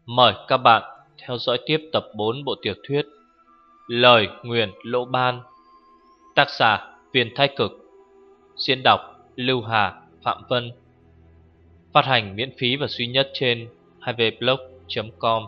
Mời các bạn theo dõi tiếp tập 4 bộ tiểu thuyết Lời Nguyền Lỗ Ban. Tác giả Viên Thái Cực. Diễn đọc Lưu Hà, Phạm Vân. Phát hành miễn phí và duy nhất trên 2vblog.com.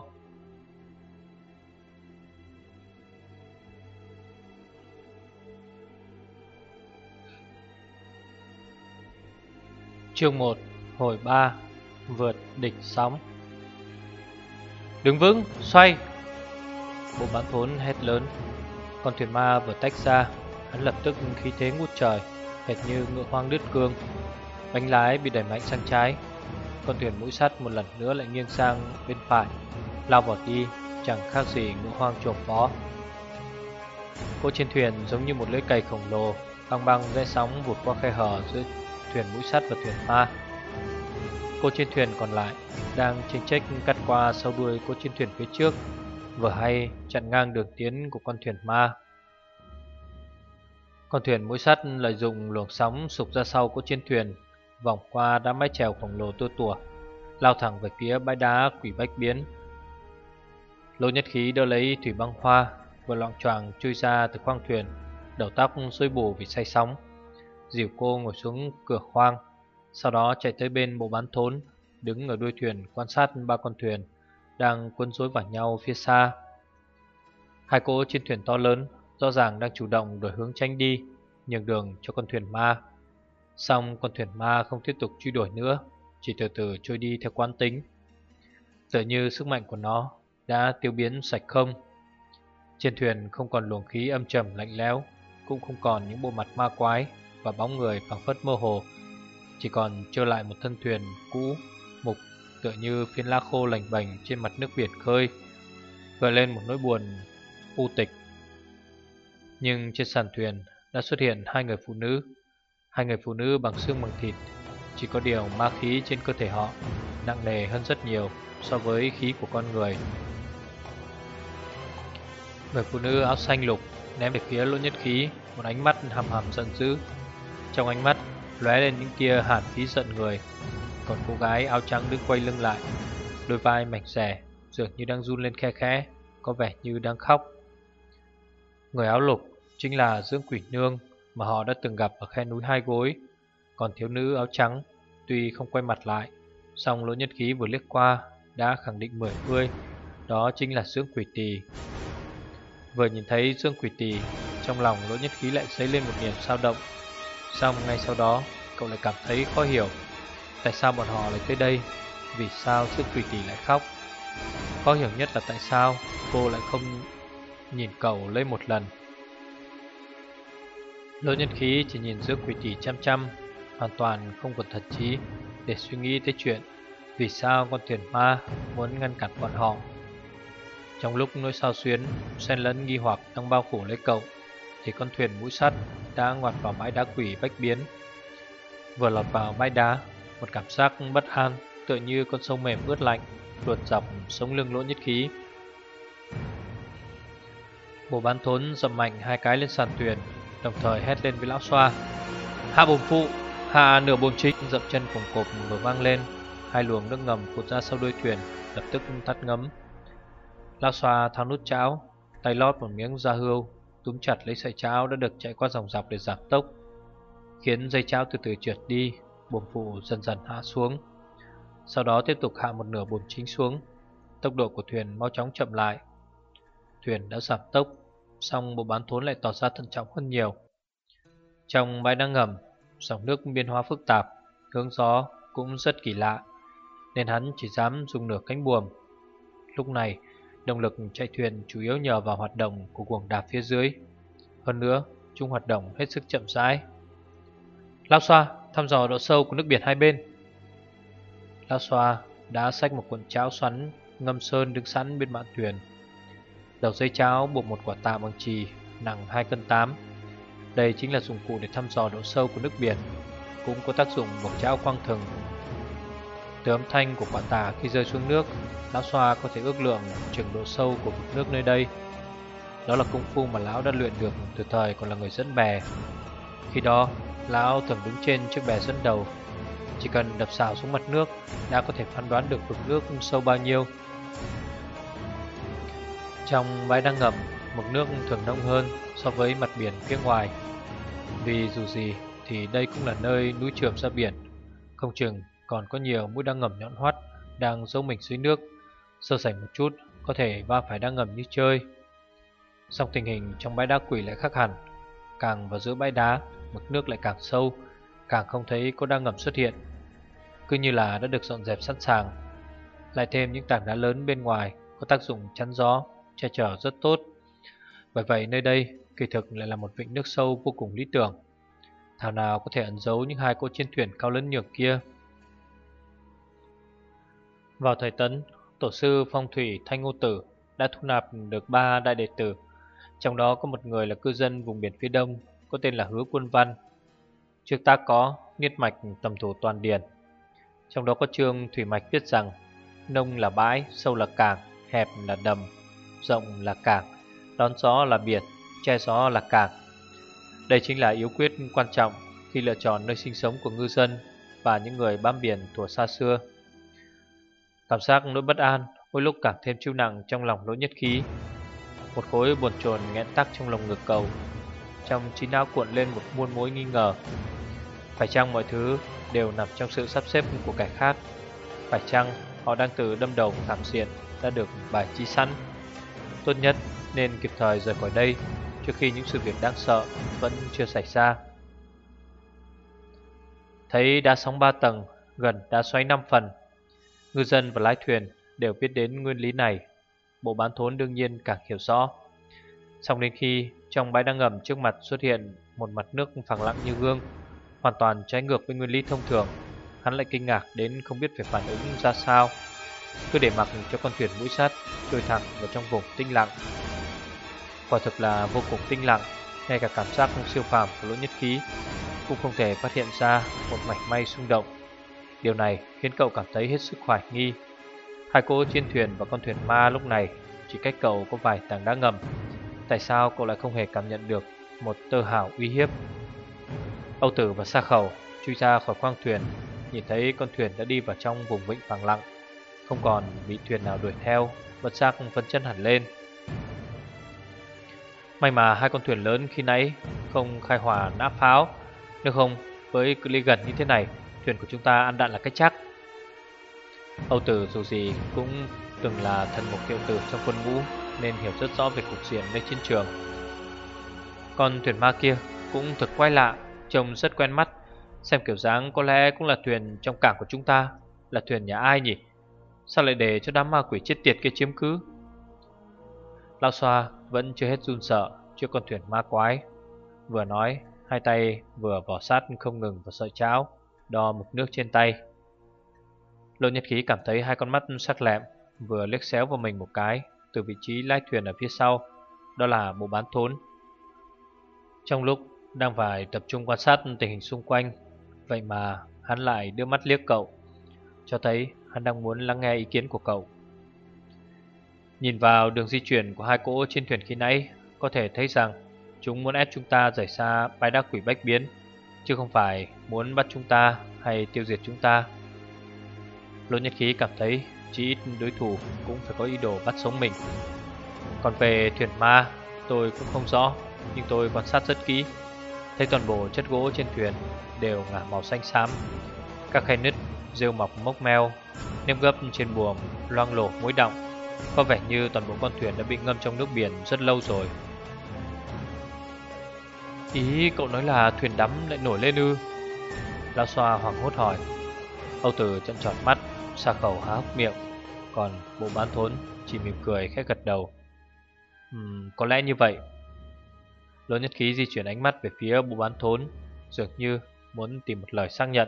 Chương 1. Hồi 3. Vượt địch sóng. Đứng vững, xoay! Bộ bán thốn hét lớn. Con thuyền ma vừa tách ra, hắn lập tức khí thế ngút trời, hệt như ngựa hoang đứt cương. Bánh lái bị đẩy mạnh sang trái. Con thuyền mũi sắt một lần nữa lại nghiêng sang bên phải, lao vọt đi, chẳng khác gì ngựa hoang chộp phó. Cỗ trên thuyền giống như một lưỡi cày khổng lồ, băng băng rẽ sóng vụt qua khe hở giữa thuyền mũi sắt và thuyền ma. Cô trên thuyền còn lại đang chênh chếch cắt qua sau đuôi cô trên thuyền phía trước, vừa hay chặn ngang đường tiến của con thuyền ma. Con thuyền mũi sắt lợi dụng luồng sóng sục ra sau cô trên thuyền, vòng qua đám mái chèo khổng lồ tua tủa, lao thẳng về phía bãi đá Quỷ Bách Biến. Lô Nhất Khí đỡ lấy Thủy Băng Hoa, vừa loạng choạng chui ra từ khoang thuyền, đầu tóc rối bù vì say sóng, dìu cô ngồi xuống cửa khoang. Sau đó chạy tới bên bộ bán thốn, đứng ở đuôi thuyền quan sát ba con thuyền đang quấn rối vào nhau phía xa. Hai cô trên thuyền to lớn rõ ràng đang chủ động đổi hướng tránh đi, nhường đường cho con thuyền ma. Song con thuyền ma không tiếp tục truy đuổi nữa, chỉ từ từ trôi đi theo quán tính, tựa như sức mạnh của nó đã tiêu biến sạch không. Trên thuyền không còn luồng khí âm trầm lạnh lẽo, cũng không còn những bộ mặt ma quái và bóng người phảng phất mơ hồ, chỉ còn trơ lại một thân thuyền cũ mục, tựa như phiến lá khô lềnh bềnh trên mặt nước biển khơi, gợi lên một nỗi buồn u tịch. Nhưng trên sàn thuyền đã xuất hiện hai người phụ nữ bằng xương bằng thịt, chỉ có điều ma khí trên cơ thể họ nặng nề hơn rất nhiều so với khí của con người. Người phụ nữ áo xanh lục ném về phía Lỗ Nhất Khí một ánh mắt hằm hằm giận dữ, trong ánh mắt lóe lên những tia hàn khí giận người. Còn cô gái áo trắng đứng quay lưng lại, đôi vai mảnh dẻ dường như đang run lên khe khẽ, có vẻ như đang khóc. Người áo lục chính là Dưỡng Quỷ Nương mà họ đã từng gặp ở khe núi Hai Gối. Còn thiếu nữ áo trắng tuy không quay mặt lại, song Lỗ Nhất Khí vừa liếc qua đã khẳng định 10/10, đó chính là Dưỡng Quỷ Tỳ. Vừa nhìn thấy Dưỡng Quỷ Tỳ, trong lòng Lỗ Nhất Khí lại dấy lên một niềm xao động. Song ngay sau đó cậu lại cảm thấy khó hiểu, tại sao bọn họ lại tới đây, vì sao Dưỡng Quỷ Tỳ lại khóc. Khó hiểu nhất là tại sao cô lại không nhìn cậu lấy một lần. Lỗ Nhất Khí chỉ nhìn Dưỡng Quỷ Tỳ chăm chăm, hoàn toàn không còn thần trí để suy nghĩ tới chuyện vì sao con thuyền ma muốn ngăn cản bọn họ. Trong lúc nỗi xao xuyến xen lẫn nghi hoặc đang bao phủ lấy cậu, thì con thuyền mũi sắt đã ngoặt vào bãi đá Quỷ Bách Biến. Vừa lọt vào bãi đá, một cảm giác bất an tựa như con sông mềm ướt lạnh luồn dọc sống lưng Lỗ Nhất Khí. Bộ bán thốn dậm mạnh hai cái lên sàn thuyền, đồng thời hét lên với lão xoa: "Hạ bồm phụ, hạ nửa bồm chính!" Dậm chân cồm cộp vừa vang lên, hai luồng nước ngầm phụt ra sau đuôi thuyền, lập tức tắt ngấm. Lão xoa tháo nút cháo, tay lót một miếng da hươu, túm chặt lấy sợi cháo đã được chạy qua dòng dọc để giảm tốc, khiến dây cháo từ từ trượt đi, bồm phụ dần dần hạ xuống. Sau đó tiếp tục hạ một nửa bồm chính xuống. Tốc độ của thuyền mau chóng chậm lại. Thuyền đã giảm tốc, song bộ bán thốn lại tỏ ra thận trọng hơn nhiều. Trong bãi đá ngầm, dòng nước biến hóa phức tạp, hướng gió cũng rất kỳ lạ, nên hắn chỉ dám dùng nửa cánh buồm. Lúc này, động lực chạy thuyền chủ yếu nhờ vào hoạt động của guồng đạp phía dưới. Hơn nữa, chúng hoạt động hết sức chậm rãi. "Lão xoa, thăm dò độ sâu của nước biển hai bên." Lão xoa đã xách một cuộn cháo xoắn ngâm sơn đứng sẵn bên mạn thuyền. Đầu dây cháo buộc một quả tạ bằng chì nặng 2,8 cân. Đây chính là dụng cụ để thăm dò độ sâu của nước biển, cũng có tác dụng buộc cháo quăng thừng. Từ âm thanh của quả tạ khi rơi xuống nước, lão xoa có thể ước lượng chừng độ sâu của vực nước nơi đây. Đó là công phu mà lão đã luyện được từ thời còn là người dẫn bè. Khi đó, lão thường đứng trên chiếc bè dẫn đầu, chỉ cần đập xào xuống mặt nước đã có thể phán đoán được vực nước sâu bao nhiêu. Trong bãi đá ngầm, mực nước thường nông hơn so với mặt biển phía ngoài. Vì dù gì thì đây cũng là nơi núi chườm ra biển, không chừng còn có nhiều mũi đá ngầm nhọn hoắt đang giấu mình dưới nước. Sơ sẩy một chút có thể va phải đá ngầm như chơi. Song tình hình trong bãi đá quỷ lại khác hẳn. Càng vào giữa bãi đá, mực nước lại càng sâu, càng không thấy có đá ngầm xuất hiện, cứ như là đã được dọn dẹp sẵn sàng. Lại thêm những tảng đá lớn bên ngoài có tác dụng chắn gió, che chở rất tốt. Bởi vậy nơi đây kỳ thực lại là một vịnh nước sâu vô cùng lý tưởng. Thảo nào có thể ẩn giấu những hai cỗ chiến thuyền cao lớn nhường kia. Vào thời Tấn, tổ sư phong thủy Thanh Ngô Tử đã thu nạp được 3 đại đệ tử. Trong đó có một người là cư dân vùng biển phía đông, có tên là Hứa Quân Văn. Trước tác có niết mạch tầm thủ toàn điển. Trong đó có chương thủy mạch viết rằng: nông là bãi, sâu là cảng, hẹp là đầm, rộng là cảng, đón gió là biển, che gió là cảng. Đây chính là yếu quyết quan trọng khi lựa chọn nơi sinh sống của ngư dân và những người bám biển thuở xa xưa. Cảm giác nỗi bất an mỗi lúc càng thêm chịu nặng trong lòng Lỗ Nhất Khí. Một khối buồn chồn nghẹn tắc trong lồng ngực cậu, trong trí não cuộn lên một muôn mối nghi ngờ. Phải chăng mọi thứ đều nằm trong sự sắp xếp của kẻ khác? Phải chăng họ đang từ đâm đầu thảm diện đã được bài trí sẵn? Tốt nhất nên kịp thời rời khỏi đây trước khi những sự việc đáng sợ vẫn chưa xảy ra. Thấy đá sóng 3 tầng gần đá xoáy 5 phần, ngư dân và lái thuyền đều biết đến nguyên lý này. Bộ bán thốn đương nhiên càng hiểu rõ. Xong đến khi trong bãi đá ngầm trước mặt xuất hiện một mặt nước phẳng lặng như gương, hoàn toàn trái ngược với nguyên lý thông thường, hắn lại kinh ngạc đến không biết phải phản ứng ra sao. Cứ để mặc cho con thuyền mũi sắt trôi thẳng vào trong vùng tĩnh lặng. Quả thực là vô cùng tĩnh lặng, ngay cả cảm giác siêu phàm của Lỗ Nhất Khí cũng không thể phát hiện ra một mảy may xung động. Điều này khiến cậu cảm thấy hết sức hoài nghi. Hai cỗ trên thuyền và con thuyền ma lúc này chỉ cách cậu có vài tảng đá ngầm. Tại sao cậu lại không hề cảm nhận được một tơ hào uy hiếp? Âu Tử và Sa Khẩu chui ra khỏi khoang thuyền, nhìn thấy con thuyền đã đi vào trong vùng vịnh phẳng lặng, không còn bị thuyền nào đuổi theo, bất giác phấn chấn hẳn lên. May mà hai con thuyền lớn khi nãy không khai hỏa nã pháo, nếu không với cự ly gần như thế này, thuyền của chúng ta ăn đạn là cách chắc. Âu Tử dù gì cũng từng là thần mục hiệu tử trong quân ngũ, nên hiểu rất rõ về cục diện nơi chiến trường. Con thuyền ma kia cũng thật quái lạ, trông rất quen mắt. Xem kiểu dáng có lẽ cũng là thuyền trong cảng của chúng ta. Là thuyền nhà ai nhỉ? Sao lại để cho đám ma quỷ chết tiệt kia chiếm cứ? Lão Xoa vẫn chưa hết run sợ trước con thuyền ma quái. Vừa nói, hai tay vừa vò sát không ngừng vào sợi cháo, đo mực nước trên tay. Lô Nhất Khí cảm thấy hai con mắt sắc lẹm vừa liếc xéo vào mình một cái từ vị trí lái thuyền ở phía sau. Đó là bộ bán thốn. Trong lúc đang phải tập trung quan sát tình hình xung quanh, vậy mà hắn lại đưa mắt liếc cậu, cho thấy hắn đang muốn lắng nghe ý kiến của cậu. Nhìn vào đường di chuyển của hai cỗ trên thuyền khi nãy, có thể thấy rằng chúng muốn ép chúng ta rời xa bãi đá quỷ bách biến, chứ không phải muốn bắt chúng ta hay tiêu diệt chúng ta. Lô Nhất Khí cảm thấy chỉ ít đối thủ cũng phải có ý đồ bắt sống mình. Còn về thuyền ma, tôi cũng không rõ, nhưng tôi quan sát rất kỹ, thấy toàn bộ chất gỗ trên thuyền đều ngả màu xanh xám. Các khe nứt, rêu mọc mốc meo, nếp gấp trên buồm loang lổ mối đọng, có vẻ như toàn bộ con thuyền đã bị ngâm trong nước biển rất lâu rồi. Ý cậu nói là thuyền đắm lại nổi lên ư? Lão Xoa hoảng hốt hỏi. Âu Tử trợn tròn mắt, Sa Khẩu há hốc miệng, còn bộ bán thốn chỉ mỉm cười khẽ gật đầu. Có lẽ như vậy. Lỗ Nhất Khí di chuyển ánh mắt về phía bộ bán thốn, dường như muốn tìm một lời xác nhận.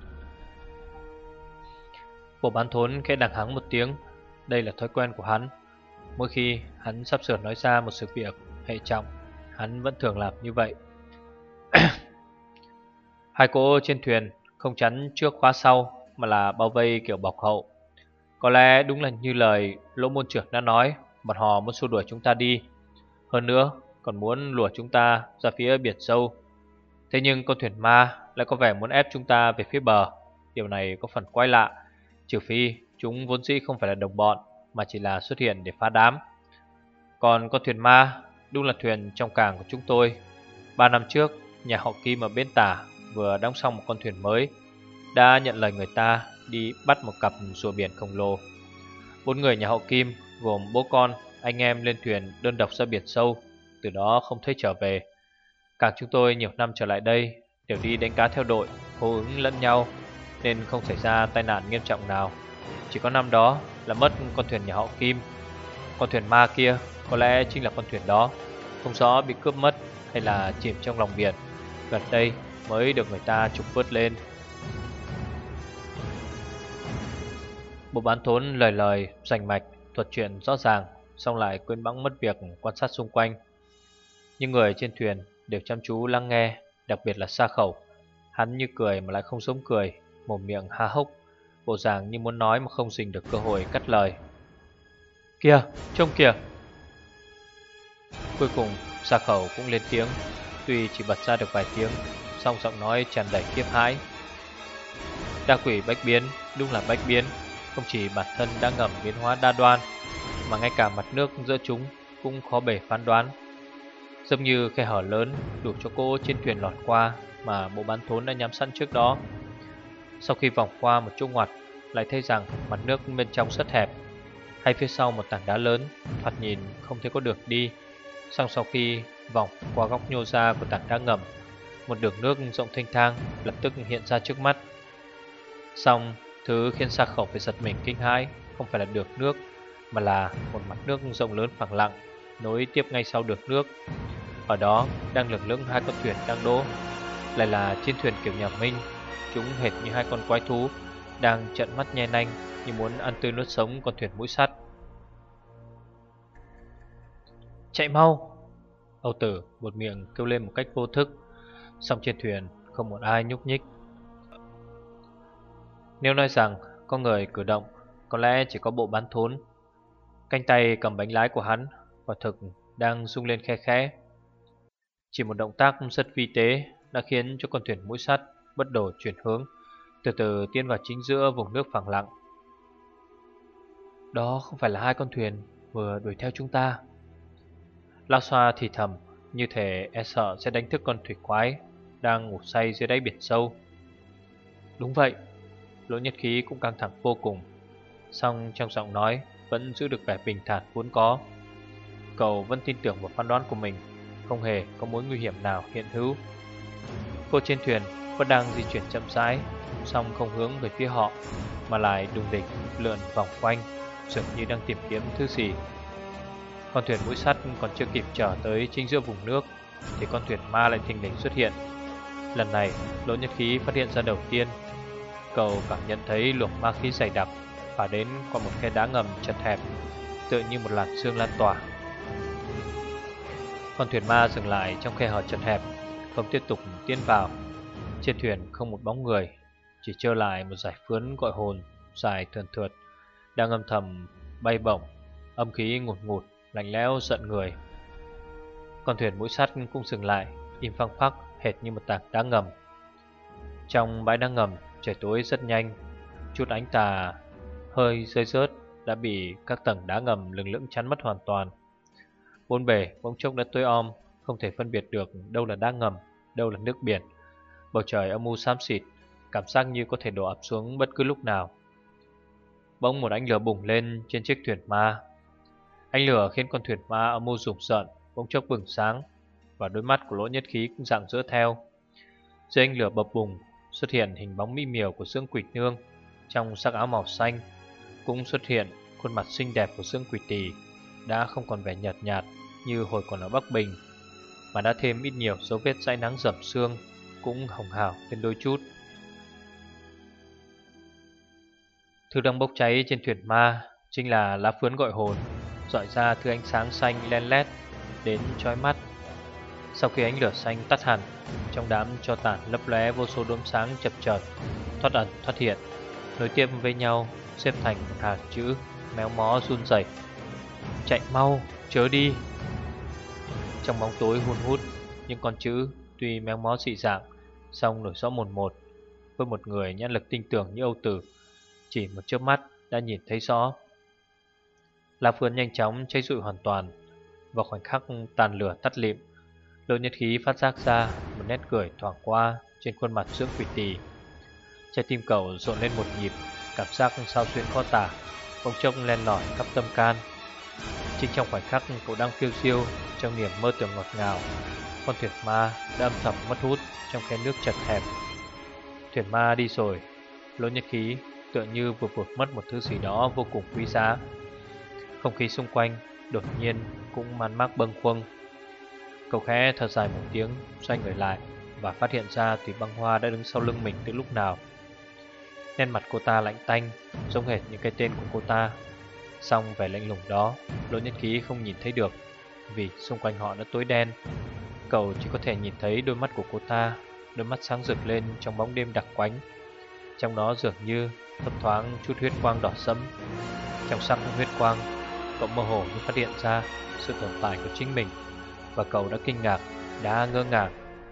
Bộ bán thốn khẽ đằng hắng một tiếng. Đây là thói quen của hắn. Mỗi khi hắn sắp sửa nói ra một sự việc hệ trọng, hắn vẫn thường làm như vậy. Hai cỗ trên thuyền không chắn trước khóa sau, mà là bao vây kiểu bọc hậu. Có lẽ đúng là như lời Lỗ môn trưởng đã nói, bọn họ muốn xua đuổi chúng ta đi. Hơn nữa còn muốn lùa chúng ta ra phía biển sâu. Thế nhưng con thuyền ma lại có vẻ muốn ép chúng ta về phía bờ. Điều này có phần quái lạ, trừ phi chúng vốn dĩ không phải là đồng bọn, mà chỉ là xuất hiện để phá đám. Còn con thuyền ma đúng là thuyền trong cảng của chúng tôi. 3 năm trước, nhà họ Kim ở bến Tả vừa đóng xong một con thuyền mới, đã nhận lời người ta đi bắt một cặp rùa biển khổng lồ. 4 người nhà họ Kim gồm bố con, anh em lên thuyền đơn độc ra biển sâu, từ đó không thấy trở về. Cảng chúng tôi nhiều năm trở lại đây đều đi đánh cá theo đội, hô ứng lẫn nhau, nên không xảy ra tai nạn nghiêm trọng nào. Chỉ có năm đó là mất con thuyền nhà họ Kim. Con thuyền ma kia có lẽ chính là con thuyền đó, không rõ bị cướp mất hay là chìm trong lòng biển. Gần đây mới được người ta trục vớt lên. Bộ Bán Thốn lời lời rành mạch thuật chuyện rõ ràng, xong lại quên bẵng mất việc quan sát xung quanh. Nhưng người trên thuyền đều chăm chú lắng nghe, đặc biệt là Sa Khẩu. Hắn như cười mà lại không giống cười, mồm miệng há hốc, bộ dạng như muốn nói mà không dình được cơ hội cắt lời. Kìa, trông kìa! Cuối cùng Sa Khẩu cũng lên tiếng, tuy chỉ bật ra được vài tiếng, song giọng nói tràn đầy kiếp hãi. Đa quỷ bách biến, đúng là bách biến. Không chỉ bản thân đã ngầm biến hóa đa đoan, mà ngay cả mặt nước giữa chúng cũng khó bề phán đoán. Giống như khe hở lớn đủ cho cô trên thuyền lọt qua mà Bộ Bán Thốn đã nhắm sẵn trước đó. Sau khi vòng qua một chỗ ngoặt, lại thấy rằng mặt nước bên trong rất hẹp. Hay phía sau một tảng đá lớn, thoạt nhìn không thể có đường đi. Song sau khi vòng qua góc nhô ra của tảng đá ngầm, một đường nước rộng thênh thang lập tức hiện ra trước mắt. Song thứ khiến Sa Khẩu phải giật mình kinh hãi không phải là đường nước, mà là một mặt nước rộng lớn phẳng lặng nối tiếp ngay sau đường nước. Ở đó đang lững lững hai con thuyền đang đỗ, lại là chiến thuyền kiểu nhà Minh. Chúng hệt như hai con quái thú đang trợn mắt nhe nanh như muốn ăn tươi nuốt sống con thuyền mũi sắt. Chạy mau! Âu Tử một miệng kêu lên một cách vô thức, song trên thuyền không một ai nhúc nhích. Nếu nói rằng có người cử động, có lẽ chỉ có Bộ Bán Thốn. Cánh tay cầm bánh lái của hắn quả thực đang rung lên khe khẽ. Chỉ một động tác rất vi tế đã khiến cho con thuyền mũi sắt bất đổ chuyển hướng, từ từ tiến vào chính giữa vùng nước phẳng lặng. Đó không phải là hai con thuyền vừa đuổi theo chúng ta. Lão Xoa thì thầm, như thể e sợ sẽ đánh thức con thủy quái đang ngủ say dưới đáy biển sâu. Đúng vậy. Lỗ Nhất Khí cũng căng thẳng vô cùng, song trong giọng nói vẫn giữ được vẻ bình thản vốn có. Cậu vẫn tin tưởng vào phán đoán của mình, không hề có mối nguy hiểm nào hiện hữu. Cô trên thuyền vẫn đang di chuyển chậm rãi, song không hướng về phía họ, mà lại đùng đỉnh lượn vòng quanh, dường như đang tìm kiếm thứ gì. Con thuyền mũi sắt còn chưa kịp trở tới chính giữa vùng nước thì con thuyền ma lại thình lình xuất hiện. Lần này Lỗ Nhất Khí phát hiện ra đầu tiên. Cậu cảm nhận thấy luồng ma khí dày đặc phả đến qua một khe đá ngầm chật hẹp, tựa như một làn sương lan tỏa. Con thuyền ma dừng lại trong khe hở chật hẹp, không tiếp tục tiến vào. Trên thuyền không một bóng người, chỉ trơ lại một dải phướn gọi hồn dài thườn thượt đang âm thầm bay bổng, âm khí ngùn ngụt, lạnh lẽo giận người. Con thuyền mũi sắt cũng dừng lại, im phăng phắc hệt như một tảng đá ngầm. Trong bãi đá ngầm, trời tối rất nhanh, chút ánh tà hơi rơi rớt đã bị các tầng đá ngầm lừng lững chắn mất hoàn toàn. Bốn bề bỗng chốc đã tối om, không thể phân biệt được đâu là đá ngầm, đâu là nước biển. Bầu trời âm u xám xịt, cảm giác như có thể đổ ập xuống bất cứ lúc nào. Bỗng một ánh lửa bùng lên trên chiếc thuyền ma. Ánh lửa khiến con thuyền ma âm u rùng rợn bỗng chốc bừng sáng, và đôi mắt của Lỗ Nhất Khí cũng rạng rỡ theo. Dưới ánh lửa bập bùng xuất hiện hình bóng mỹ miều của Dương Quỷ Nương trong sắc áo màu xanh, cũng xuất hiện khuôn mặt xinh đẹp của Dương Quỷ Tỳ, đã không còn vẻ nhợt nhạt như hồi còn ở Bắc Bình, mà đã thêm ít nhiều dấu vết dãi nắng rẩm sương, cũng hồng hào lên đôi chút. Thứ đang bốc cháy trên thuyền ma chính là lá phướn gọi hồn, rọi ra thứ ánh sáng xanh len lét đến chói mắt. Sau khi ánh lửa xanh tắt hẳn, trong đám tro tàn lấp lóe vô số đốm sáng chập chờn, thoát ẩn thoát hiện, nối tiếp với nhau xếp thành một hàng chữ méo mó run rẩy: chạy mau, chớ đi. Trong bóng tối hun hút, những con chữ tuy méo mó dị dạng, song nổi rõ mồn một. Với một người nhãn lực tinh tường như Âu Tử, chỉ một chớp mắt đã nhìn thấy rõ. Lá phướn nhanh chóng cháy rụi hoàn toàn. Vào khoảnh khắc tàn lửa tắt lịm, Lỗ Nhất Khí phát giác ra một nét cười thoảng qua trên khuôn mặt dưỡng quỷ tỳ. Trái tim cậu rộn lên một nhịp, cảm giác sao xuyên khó tả, bỗng chốc len lỏi khắp tâm can. Chính trong khoảnh khắc cậu đang phiêu diêu trong niềm mơ tưởng ngọt ngào, con thuyền ma đã âm thầm mất hút trong khe nước chật hẹp. Thuyền ma đi rồi, Lỗ Nhất Khí tựa như vừa vụt mất một thứ gì đó vô cùng quý giá. Không khí xung quanh đột nhiên cũng man mác bâng khuâng. Cậu khẽ thở dài một tiếng, xoay người lại và phát hiện ra Thủy Băng Hoa đã đứng sau lưng mình từ lúc nào. Nét mặt cô ta lạnh tanh, giống hệt những cái tên của cô ta. Song vẻ lạnh lùng đó, Lỗ Nhất Khí không nhìn thấy được, vì xung quanh họ đã tối đen. Cậu chỉ có thể nhìn thấy đôi mắt của cô ta, đôi mắt sáng rực lên trong bóng đêm đặc quánh. Trong đó dường như thấp thoáng chút huyết quang đỏ sẫm. Trong sắc huyết quang, cậu mơ hồ như phát hiện ra sự tồn tại của chính mình, và cậu đã kinh ngạc, đã ngơ ngàng.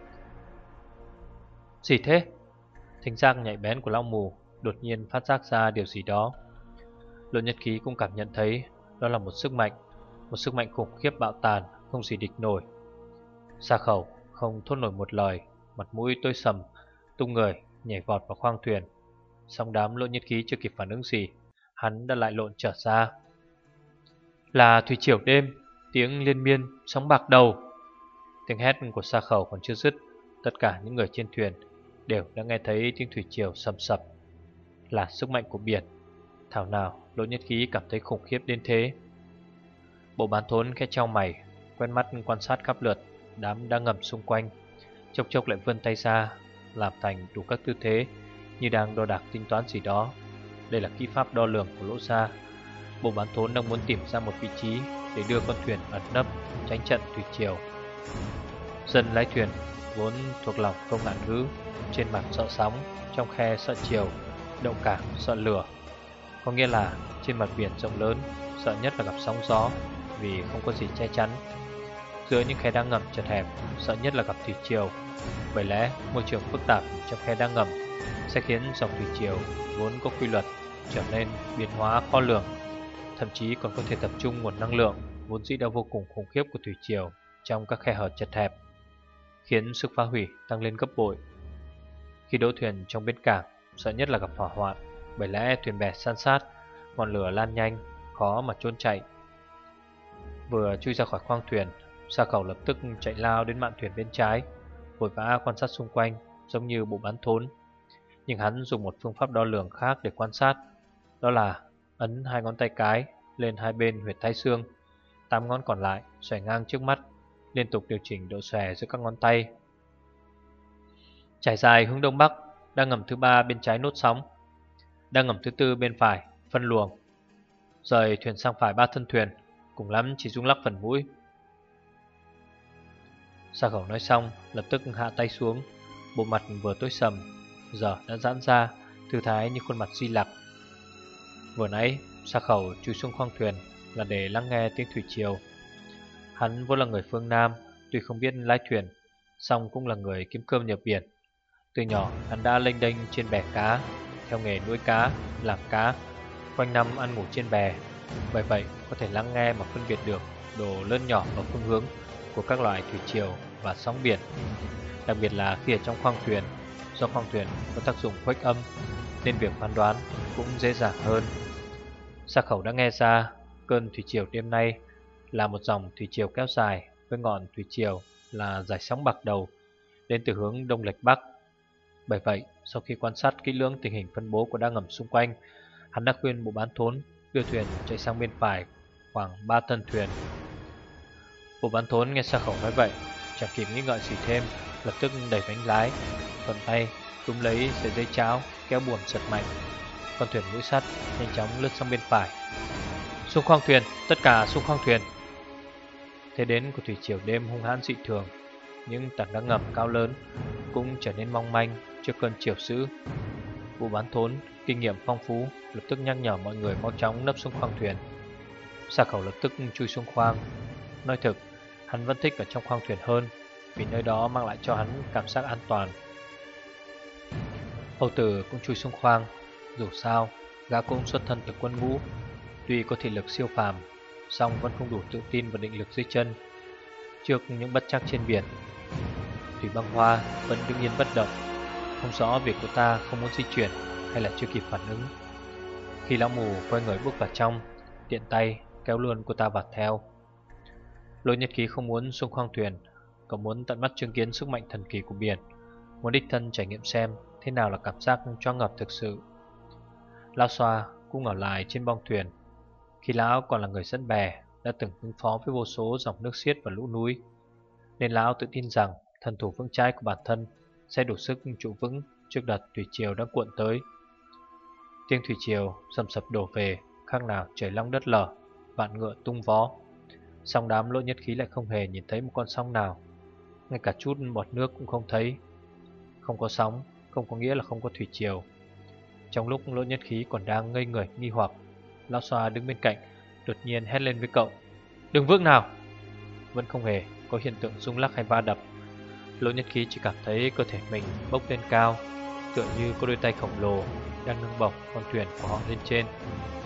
Gì thế? Thính giác nhạy bén của lão mù đột nhiên phát giác ra điều gì đó. Lỗ Nhất Khí cũng cảm nhận thấy đó là một sức mạnh khủng khiếp bạo tàn, không gì địch nổi. Sa Khẩu không thốt nổi một lời, mặt mũi tối sầm, tung người nhảy vọt vào khoang thuyền. Song đám Lỗ Nhất Khí chưa kịp phản ứng gì, hắn đã lại lộn trở ra. Là thủy triều đêm, tiếng liên miên, sóng bạc đầu. Tiếng hét của Sa Khẩu còn chưa dứt, tất cả những người trên thuyền đều đã nghe thấy tiếng thủy triều sầm sập. Là sức mạnh của biển. Thảo nào Lỗ Nhất Khí cảm thấy khủng khiếp đến thế. Bộ Bán Thốn khẽ chau mày, quen mắt quan sát khắp lượt đám đang ngầm xung quanh, chốc chốc lại vươn tay ra, làm thành đủ các tư thế như đang đo đạc tính toán gì đó. Đây là kỹ pháp đo lường của Lỗ Gia. Bộ Bán Thốn đang muốn tìm ra một vị trí để đưa con thuyền ẩn nấp, tránh trận thủy triều. Dân lái thuyền vốn thuộc lòng câu ngạn ngữ, trên mặt sợ sóng, trong khe sợ chiều, động cảng sợ lửa. Có nghĩa là trên mặt biển rộng lớn, sợ nhất là gặp sóng gió, vì không có gì che chắn. Giữa những khe đá ngầm chật hẹp, sợ nhất là gặp thủy triều. Bởi lẽ môi trường phức tạp trong khe đá ngầm sẽ khiến dòng thủy triều vốn có quy luật trở nên biến hóa khó lường, thậm chí còn có thể tập trung nguồn năng lượng vốn dĩ đã vô cùng khủng khiếp của thủy triều trong các khe hở chật hẹp, khiến sức phá hủy tăng lên gấp bội. Khi đỗ thuyền trong bến cảng, sợ nhất là gặp hỏa hoạn, bởi lẽ thuyền bè san sát, ngọn lửa lan nhanh, khó mà trốn chạy. Vừa chui ra khỏi khoang thuyền, Sa Khẩu lập tức chạy lao đến mạn thuyền bên trái, vội vã quan sát xung quanh giống như Bộ Bán Thốn. Nhưng hắn dùng một phương pháp đo lường khác để quan sát, đó là ấn 2 ngón tay cái lên hai bên huyệt thái xương, 8 ngón còn lại xòe ngang trước mắt, liên tục điều chỉnh độ xòe giữa các ngón tay. Trải dài hướng đông bắc, đang ngầm thứ 3 bên trái nốt sóng, đang ngầm thứ 4 bên phải phân luồng. Rời thuyền sang phải 3 thân thuyền, cùng lắm chỉ rung lắc phần mũi. Sa Khẩu nói xong, lập tức hạ tay xuống. Bộ mặt vừa tối sầm, giờ đã giãn ra, thư thái như khuôn mặt Di Lặc. Vừa nãy, Sa Khẩu chui xuống khoang thuyền là để lắng nghe tiếng thủy triều. Hắn vốn là người phương Nam, tuy không biết lái thuyền, song cũng là người kiếm cơm nhờ biển. Từ nhỏ, hắn đã lênh đênh trên bè cá, theo nghề nuôi cá, làm cá, quanh năm ăn ngủ trên bè. Bởi vậy, có thể lắng nghe mà phân biệt được độ lớn nhỏ và phương hướng của các loại thủy triều và sóng biển. Đặc biệt là khi ở trong khoang thuyền, do khoang thuyền có tác dụng khuếch âm, nên việc phán đoán cũng dễ dàng hơn. Sa Khẩu đã nghe ra cơn thủy triều đêm nay là một dòng thủy triều kéo dài, với ngọn thủy triều là dải sóng bạc đầu đến từ hướng đông lệch bắc. Bởi vậy, sau khi quan sát kỹ lưỡng tình hình phân bố của đá ngầm xung quanh, hắn đã khuyên Bộ Bán Thốn đưa thuyền chạy sang bên phải khoảng 3 thân thuyền. Bộ Bán Thốn nghe Sa Khẩu nói vậy, chẳng kịp nghĩ ngợi gì thêm, lập tức đẩy bánh lái, thuận tay túm lấy sợi dây cháo kéo buồm giật mạnh. Con thuyền mũi sắt nhanh chóng lướt sang bên phải. Xuống khoang thuyền, tất cả xuống khoang thuyền. Thế đến của thủy triều đêm hung hãn dị thường, những tảng đá ngầm cao lớn cũng trở nên mong manh trước cơn triều dữ. Bộ Bán Thốn kinh nghiệm phong phú, lập tức nhắc nhở mọi người mau chóng nấp xuống khoang thuyền. Sa Khẩu lập tức chui xuống khoang. Nói thực, hắn vẫn thích ở trong khoang thuyền hơn, vì nơi đó mang lại cho hắn cảm giác an toàn. Âu Tử cũng chui xuống khoang. Dù sao, gã cũng xuất thân từ quân ngũ, tuy có thị lực siêu phàm, song vẫn không đủ tự tin và định lực dưới chân. Trước những bất trắc trên biển, Thủy Băng Hoa vẫn đứng yên bất động, không rõ việc cô ta không muốn di chuyển hay là chưa kịp phản ứng. Khi lão mù quay người bước vào trong, tiện tay kéo luôn cô ta vào theo. Lôi Nhất Khí không muốn xuống khoang thuyền, cậu muốn tận mắt chứng kiến sức mạnh thần kỳ của biển, muốn đích thân trải nghiệm xem thế nào là cảm giác choáng ngợp thực sự. Lão Xoa cũng ở lại trên bong thuyền. Khi lão còn là người dẫn bè, đã từng ứng phó với vô số dòng nước xiết và lũ núi, nên lão tự tin rằng thần thủ vững chãi của bản thân sẽ đủ sức trụ vững trước đợt thủy triều đã cuộn tới. Tiếng thủy triều sầm sập đổ về, khác nào trời long đất lở, vạn ngựa tung vó. Song đám Lỗ Nhất Khí lại không hề nhìn thấy một con sóng nào, ngay cả chút bọt nước cũng không thấy. Không có sóng không có nghĩa là không có thủy triều. Trong lúc Lỗ Nhất Khí còn đang ngây người nghi hoặc, lão Xoa đứng bên cạnh đột nhiên hét lên với cậu: "Đừng vước nào!" Vẫn không hề có hiện tượng rung lắc hay va đập. Lỗ Nhất Khí chỉ cảm thấy cơ thể mình bốc lên cao, tựa như có đôi tay khổng lồ đang nâng bổng con thuyền của họ lên trên.